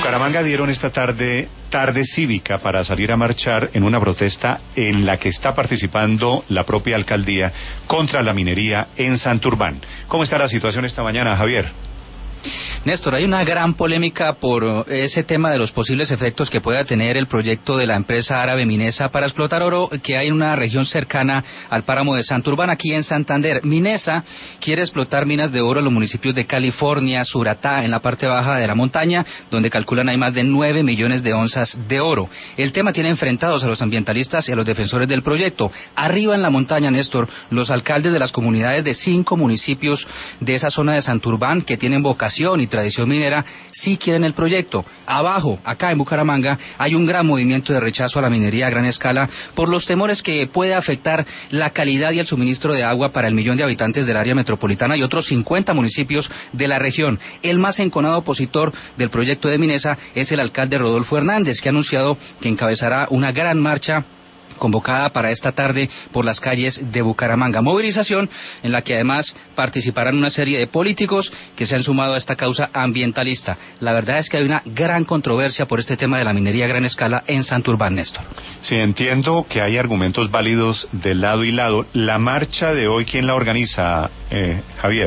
Bucaramanga dieron esta tarde cívica para salir a marchar en una protesta en la que está participando la propia alcaldía contra la minería en Santurbán. ¿Cómo está la situación esta mañana, Javier? Néstor, hay una gran polémica por ese tema de los posibles efectos que pueda tener el proyecto de la empresa árabe Minesa para explotar oro que hay en una región cercana al páramo de Santurbán, aquí en Santander. Minesa quiere explotar minas de oro en los municipios de California, Suratá, en la parte baja de la montaña, donde calculan hay más de 9 millones de onzas de oro. El tema tiene enfrentados a los ambientalistas y a los defensores del proyecto. Arriba en la montaña, Néstor, los alcaldes de las comunidades de 5 municipios de esa zona de Santurbán que tienen vocación y tradición minera, sí quieren el proyecto. Abajo, acá en Bucaramanga, hay un gran movimiento de rechazo a la minería a gran escala por los temores que puede afectar la calidad y el suministro de agua para el 1 millón de habitantes del área metropolitana y otros 50 municipios de la región. El más enconado opositor del proyecto de Minesa es el alcalde Rodolfo Hernández, que ha anunciado que encabezará una gran marcha convocada para esta tarde por las calles de Bucaramanga. Movilización en la que además participarán una serie de políticos que se han sumado a esta causa ambientalista. La verdad es que hay una gran controversia por este tema de la minería a gran escala en Santurbán, Néstor. Sí, entiendo que hay argumentos válidos de lado y lado. La marcha de hoy, ¿quién la organiza, Javier?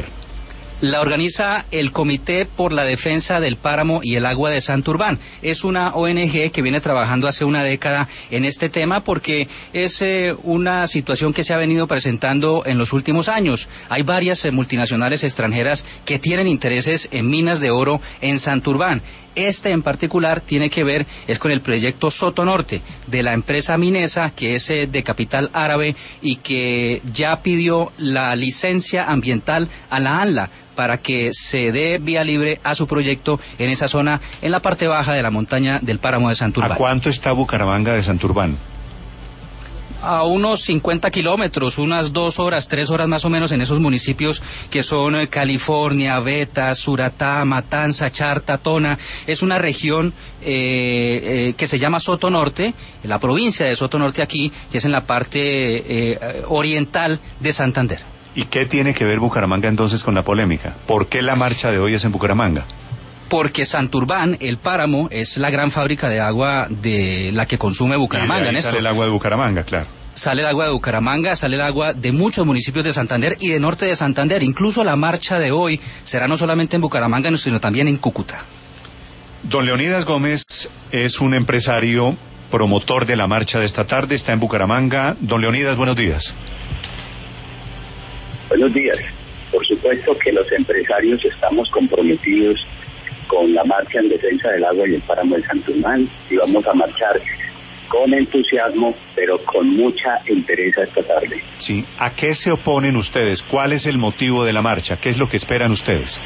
La organiza el Comité por la Defensa del Páramo y el Agua de Santurbán. Es una ONG que viene trabajando hace una década en este tema porque es una situación que se ha venido presentando en los últimos años. Hay varias multinacionales extranjeras que tienen intereses en minas de oro en Santurbán. Este en particular tiene que ver es con el proyecto Soto Norte de la empresa Minesa, que es de capital árabe y que ya pidió la licencia ambiental a la ANLA para que se dé vía libre a su proyecto en esa zona, en la parte baja de la montaña del páramo de Santurbán. ¿A cuánto está Bucaramanga de Santurbán? A unos 50 kilómetros, unas 2 horas, 3 horas más o menos en esos municipios que son California, Beta, Suratá, Matanza, Charta, Tona. Es una región que se llama Soto Norte, la provincia de Soto Norte aquí, que es en la parte oriental de Santander. ¿Y qué tiene que ver Bucaramanga entonces con la polémica? ¿Por qué la marcha de hoy es en Bucaramanga? Porque Santurbán, el páramo, es la gran fábrica de agua de la que consume Bucaramanga, y de ahí Néstor. sale el agua de Bucaramanga, claro. Sale el agua de Bucaramanga, sale el agua de muchos municipios de Santander y de norte de Santander. Incluso la marcha de hoy será no solamente en Bucaramanga, sino también en Cúcuta. Don Leonidas Gómez es un empresario promotor de la marcha de esta tarde, está en Bucaramanga. Don Leonidas, buenos días. Buenos días. Por supuesto que los empresarios estamos comprometidos con la marcha en defensa del agua y el páramo de Santurbán y vamos a marchar con entusiasmo, pero con mucha entereza esta tarde. Sí. ¿A qué se oponen ustedes? ¿Cuál es el motivo de la marcha? ¿Qué es lo que esperan ustedes?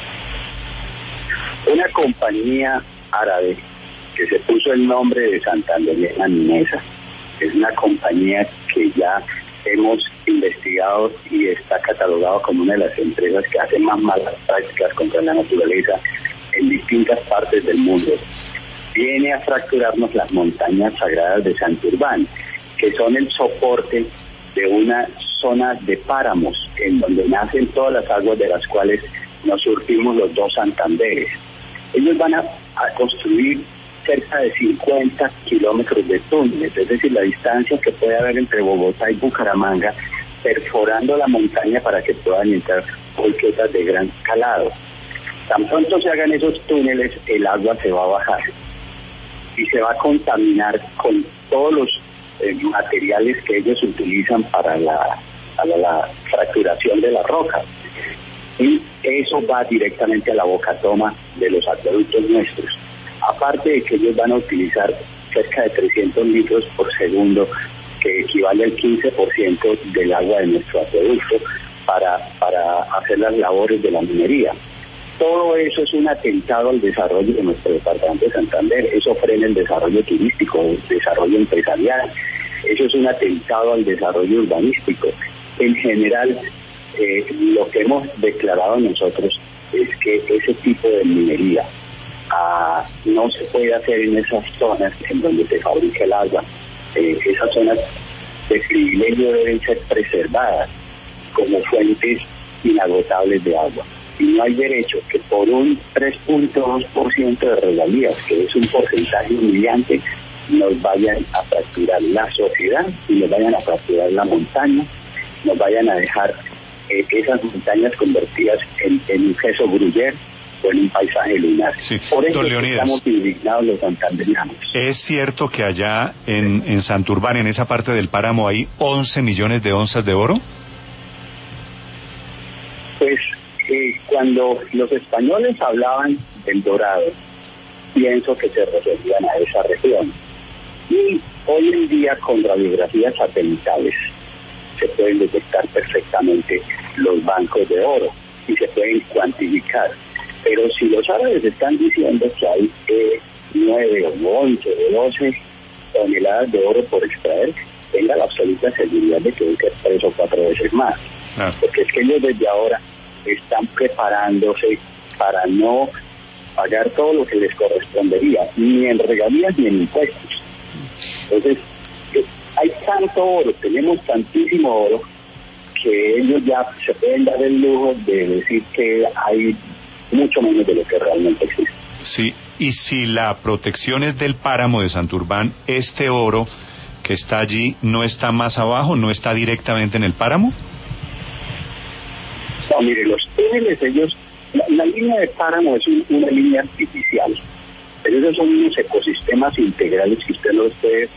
Una compañía árabe que se puso el nombre de Santandereana Minesa es una compañía que ya hemos investigado y está catalogado como una de las empresas que hace más malas prácticas contra la naturaleza en distintas partes del mundo. Viene a fracturarnos las montañas sagradas de Santurbán, que son el soporte de una zona de páramos en donde nacen todas las aguas de las cuales nos surtimos los 2 Santanderes. Ellos van a construir cerca de 50 kilómetros de túneles, es decir, la distancia que puede haber entre Bogotá y Bucaramanga, perforando la montaña para que puedan entrar volquetas de gran calado. Tan pronto se hagan esos túneles, el agua se va a bajar y se va a contaminar con todos los materiales que ellos utilizan para la fracturación de la roca. Y eso va directamente a la bocatoma de los acueductos nuestros. Aparte de que ellos van a utilizar cerca de 300 litros por segundo, que equivale al 15% del agua de nuestro acueducto, para hacer las labores de la minería. Todo eso es un atentado al desarrollo de nuestro departamento de Santander. Eso frena el desarrollo turístico, el desarrollo empresarial. Eso es un atentado al desarrollo urbanístico. En general, lo que hemos declarado nosotros es que ese tipo de minería no se puede hacer en esas zonas en donde se fabrica el agua. Esas zonas de privilegio deben ser preservadas como fuentes inagotables de agua. y no hay derecho que por un 3.2% de regalías, que es un porcentaje humillante, nos vayan a fracturar la sociedad y nos vayan a fracturar la montaña, nos vayan a dejar esas montañas convertidas en un queso gruyere o en un paisaje lunar. Sí. Por eso Leonidas, estamos indignados los santanderianos. ¿Es cierto que allá en Santurbán, en esa parte del páramo, hay 11 millones de onzas de oro? Pues cuando los españoles hablaban del dorado, pienso que se referían a esa región. Y hoy en día con radiografías satelitales se pueden detectar perfectamente los bancos de oro y se pueden cuantificar. Pero si los árabes están diciendo que hay 9 o 11 o 12 toneladas de oro por extraer, tenga la absoluta seguridad de que debe ser 3 o 4 veces más. Porque es que ellos desde ahora están preparándose para no pagar todo lo que les correspondería, ni en regalías ni en impuestos. Entonces, hay tanto oro, tenemos tantísimo oro, que ellos ya se pueden dar el lujo de decir que hay mucho menos de lo que realmente existe. Sí, y si la protección es del páramo de Santurbán, ¿este oro que está allí no está más abajo, no está directamente en el páramo? No, mire, los túneles, la línea de páramo es una línea artificial, pero esos son unos ecosistemas integrales que usted los puede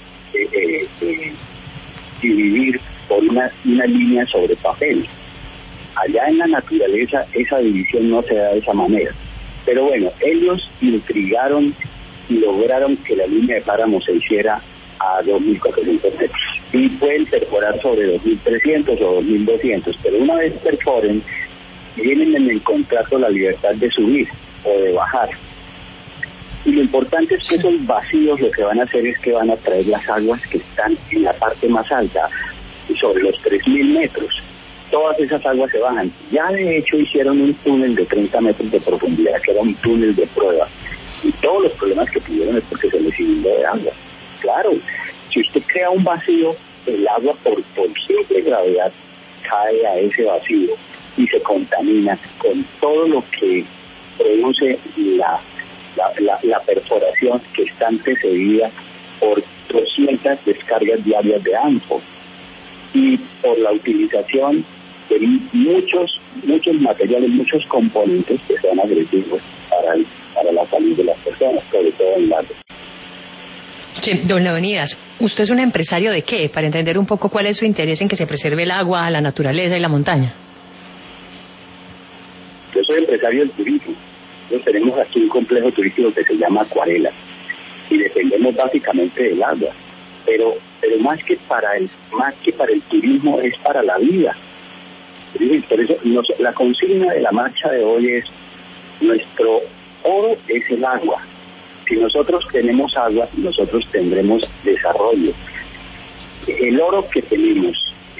dividir por una línea sobre papel. Allá en la naturaleza esa división no se da de esa manera. Pero bueno, ellos intrigaron y lograron que la línea de páramo se hiciera a 2.400 metros. Y pueden perforar sobre 2.300 o 2.200, pero una vez perforen, tienen en el contrato la libertad de subir o de bajar. Y lo importante es que esos vacíos lo que van a hacer es que van a traer las aguas que están en la parte más alta, sobre los 3.000 metros. Todas esas aguas se bajan. Ya de hecho hicieron un túnel de 30 metros de profundidad, que era un túnel de prueba. Y todos los problemas que tuvieron es porque se les inundó de agua. Claro, si usted crea un vacío, el agua por simple gravedad cae a ese vacío y se contamina con todo lo que produce la perforación, que está antecedida por 200 descargas diarias de ANFO y por la utilización de muchos materiales, muchos componentes que son agresivos para la salud de las personas, sobre todo en lagos. Sí, don Leonidas, ¿usted es un empresario de qué? Para entender un poco cuál es su interés en que se preserve el agua, la naturaleza y la montaña. Yo soy empresario del turismo. Nosotros tenemos aquí un complejo turístico que se llama Acuarela y dependemos básicamente del agua. Pero más que para el turismo es para la vida. Por eso la consigna de la marcha de hoy es: nuestro oro es el agua. Si nosotros tenemos agua, nosotros tendremos desarrollo. El oro que tenemos,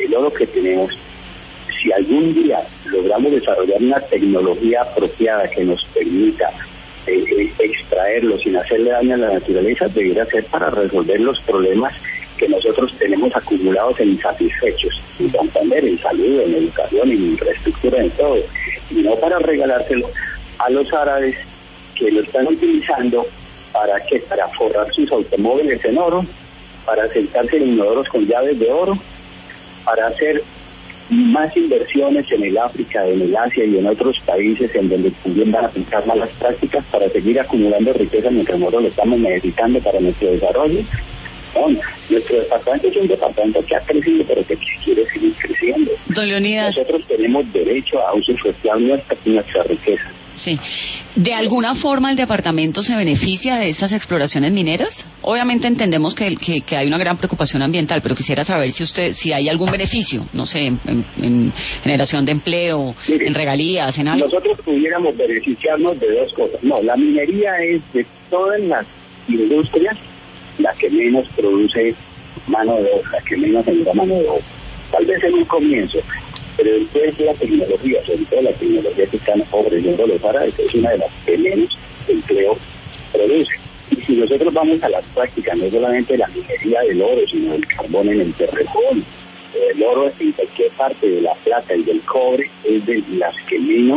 si algún día logramos desarrollar una tecnología apropiada que nos permita extraerlo sin hacerle daño a la naturaleza, debería ser para resolver los problemas que nosotros tenemos acumulados en insatisfechos, en Santander, en salud, en educación, en infraestructura, en todo, y no para regalárselo a los árabes que lo están utilizando para forrar sus automóviles en oro, para sentarse en inodoros con llaves de oro, para hacer más inversiones en el África, en el Asia y en otros países en donde también van a aplicar malas prácticas para seguir acumulando riqueza mientras nosotros lo estamos necesitando para nuestro desarrollo. No, nuestro departamento es un departamento que ha crecido, pero que quiere seguir creciendo. Don Leonidas, nosotros tenemos derecho a uso social nuestra riqueza. Sí. ¿De alguna forma el departamento se beneficia de estas exploraciones mineras? Obviamente entendemos que hay una gran preocupación ambiental, pero quisiera saber si hay algún beneficio, no sé, en generación de empleo, mire, en regalías, en algo. Nosotros pudiéramos beneficiarnos de dos cosas. No, la minería es de todas las industrias la que menos produce mano de obra, la que menos genera mano de obra. Tal vez en un comienzo, pero después la tecnología, sobre todo la tecnología que están ofreciendo los árabes, es una de las que menos empleo produce. Y si nosotros vamos a las prácticas, no solamente la minería del oro, sino del carbón en el terreno, el oro en cualquier parte de la plata y del cobre es de las que menos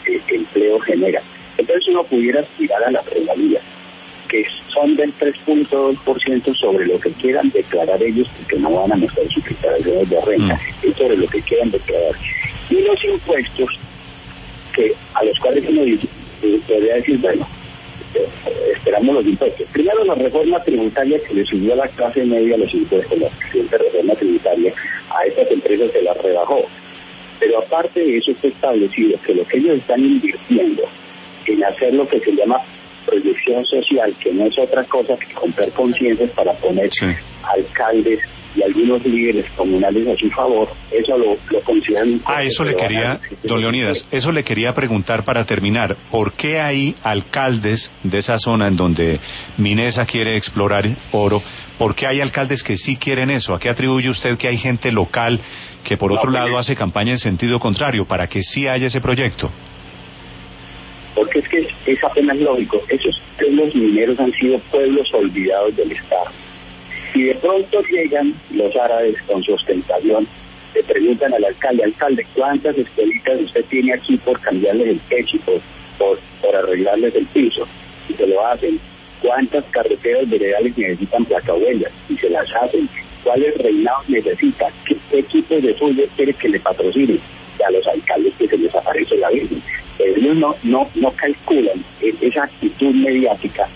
empleo genera. Entonces uno pudiera aspirar a la regalía, que son del 3.2% sobre lo que quieran declarar ellos, porque no van a mostrar sus declaraciones de renta, es sobre lo que quieran declarar. Y los impuestos, que a los cuales uno podría decir, bueno, esperamos los impuestos. Primero, la reforma tributaria que le subió a la clase media los impuestos, la siguiente reforma tributaria a estas empresas se las rebajó. Pero aparte de eso está establecido que lo que ellos están invirtiendo en hacer lo que se llama proyección social, que no es otra cosa que comprar conciencias para poner alcaldes y algunos líderes comunales a su favor, eso lo consideran... Eso le quería, don Leonidas, eso le quería preguntar para terminar. ¿Por qué hay alcaldes de esa zona en donde Minesa quiere explorar oro? ¿Por qué hay alcaldes que sí quieren eso? ¿A qué atribuye usted que hay gente local que por otro lado hace campaña en sentido contrario para que sí haya ese proyecto? Porque es que es apenas lógico. Esos pueblos mineros han sido pueblos olvidados del Estado. Y de pronto llegan los árabes con su ostentación, le preguntan al alcalde, ¿cuántas escuelitas usted tiene aquí por cambiarles el techo, por arreglarles el piso? Y se lo hacen. ¿Cuántas carreteras veredales necesitan placahuellas? Y se las hacen. ¿Cuáles reinados necesita? ¿Qué equipos de fútbol quiere que le patrocinen? Y a los alcaldes que se les aparece la Virgen. Ellos no calculan esa actitud mediática,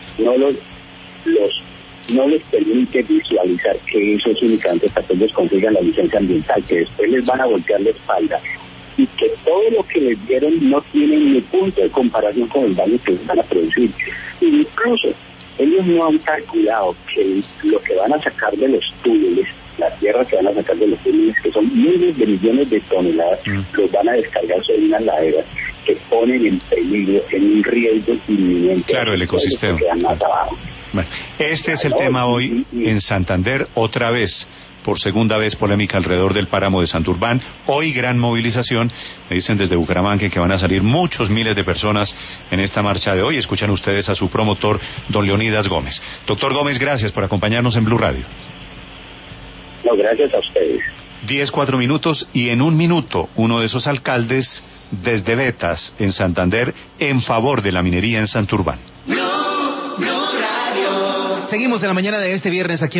no les permite visualizar que eso es únicamente para que ellos consigan la licencia ambiental, que después les van a voltear la espalda y que todo lo que les dieron no tiene ni punto de comparación con el daño que van a producir. Incluso ellos no han calculado que lo que van a sacar de los túneles, la tierra que van a sacar de los túneles, que son miles de millones de toneladas, los van a descargar sobre unas laderas que ponen en peligro, en un riesgo inminente. Claro, el ecosistema. Bueno, este es el tema hoy en Santander, otra vez, por segunda vez polémica alrededor del páramo de Santurbán. Hoy gran movilización, me dicen desde Bucaramanga que van a salir muchos miles de personas en esta marcha de hoy. Escuchan ustedes a su promotor, don Leonidas Gómez. Doctor Gómez, gracias por acompañarnos en Blue Radio. No, gracias a ustedes. 10:04 minutos y en un minuto uno de esos alcaldes desde Betas en Santander en favor de la minería en Santurbán. Seguimos en la mañana de este viernes aquí